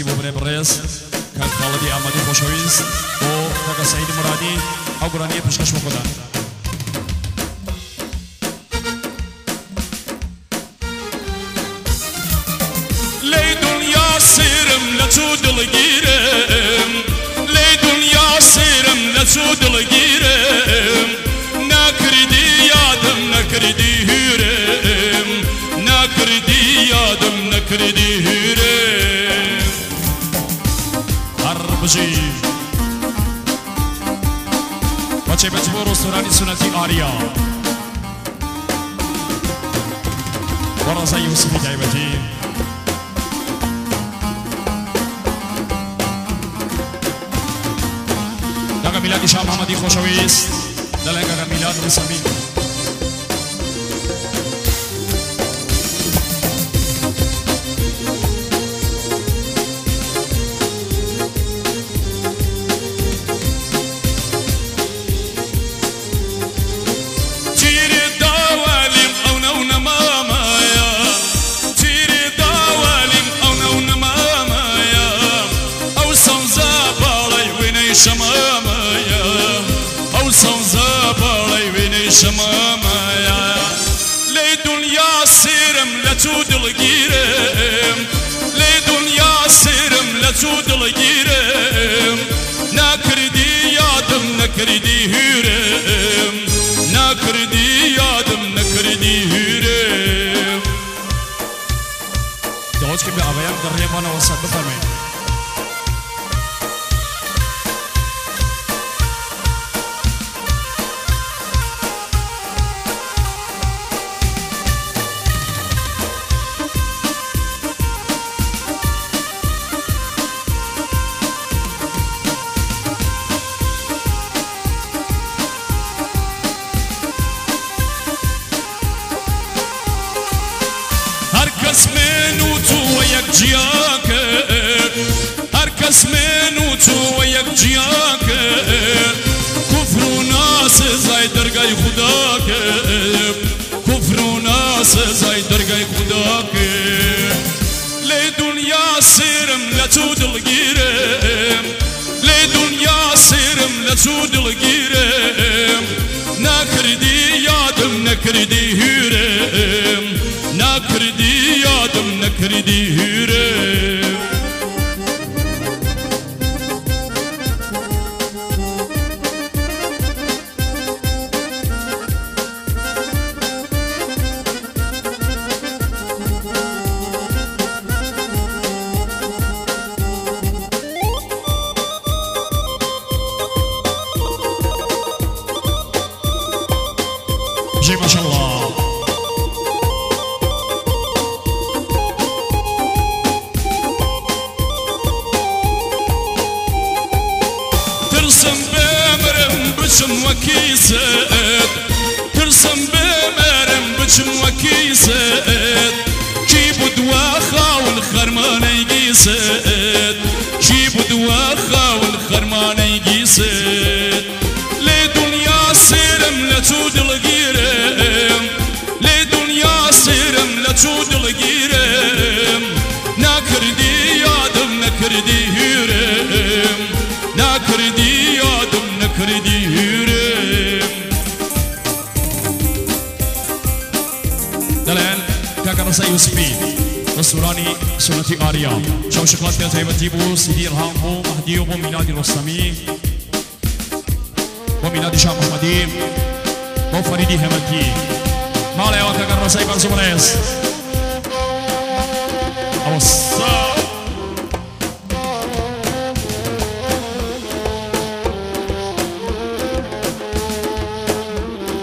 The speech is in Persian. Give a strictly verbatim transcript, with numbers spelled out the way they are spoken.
بو بره برز کاک خالدی احمدی خوشویست و کاک سعید مرادی او گرانی پشکش بخودن لی دنیا سیرم لچو دلگیرم لی دنیا سیرم لچو دلگیرم نکردی یادم نکردی هیرم نکردی یادم نکردی هیرم هربجی بچه بچه بو رستورانی سنتی آریا ورزا یوسفی دایبتی داغا میلادی شاه محمدی خوشویست دلنگا میلاد رسمی شمامايا لي دنيا سيرم لا تودل قيرم لي دنيا سيرم لا تودل قيرم ناكردي يادم نكردي هيرم ناكردي يادم نكردي هيرم دوج كي بأبيان دريمانا وسط بفرمين جياك هركس منو تو وياك جياك كفر وناس زي درجاي خداك كفر وناس زي درجاي خداك لي دنيا سيرم لا تودل قيرم لي دنيا سيرم لا تودل قيرم نكردي يادم نكردي هيرم نكردي يادم نكردي هيرم جي ما شاء الله ترسم بمرم بچم وكيسد ترسم بمرم بچم وكيسد جيبو دواخا والخرمان يقيسد جيبو دواخا والخرمان يقيسد لي دنيا سيرم لا تودل قيرم لي دنيا سيرم لا تودل قيرم نكردي يادم نكردي هيرم نكردي يادم نكردي هيرم دلال كاكا رسا يوسفي رستوراني سنتي آريا شو شكلات بيا تايبتي بو سيدي رهام بو مهدي بو ميلادي رستمي بو ميلادي شاه محمدي بو فريدي همكي مالي وكاكا رسا يبرزو بريس أوسط